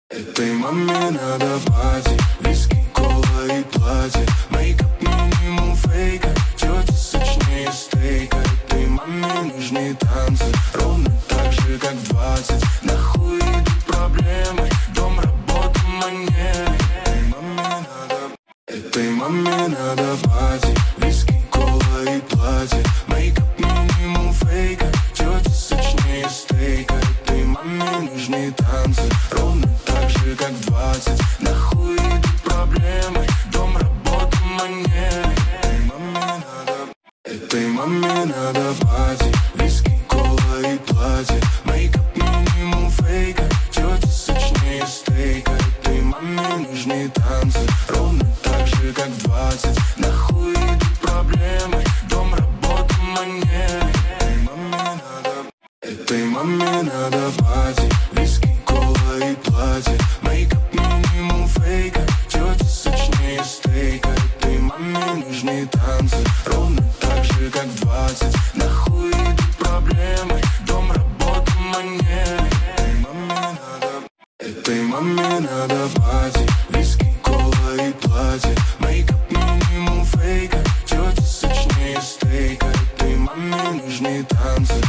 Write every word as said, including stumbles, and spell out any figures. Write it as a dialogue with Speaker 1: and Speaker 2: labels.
Speaker 1: Этой маме надо пати, виски, кола и платье. Мейкап минимум фейка, тети сочнее стейка. Этой маме нужны танцы, ровно так же, как двадцать. Нахуй идут проблемы, дом, работа, манеры. Этой маме надо, этой маме надо пати, виски, кола и платье. Мейкап минимум фейка, тети сочнее стейка. Этой маме нужны танцы, ровно так же, как двадцать. Нахуй идут проблемы, дом, работа, манеры. Этой маме надо, этой маме надо пати, виски, кола и платье. Мейкап минимум фейка, тети сочнее стейка. Этой маме нужны танцы, ровно так же, как двадцать. Нахуй идут проблемы, дом, работа, манеры. Этой маме надо, этой маме надо пати, виски, кола и платье. Мейкап минимум фейка, тети сочнее стейка. Этой маме нужны танцы, ровно так же, как двадцать. Нахуй идут проблемы, дом, работа, манеры. Этой маме надо, этой маме надо пати, виски, кола и платье.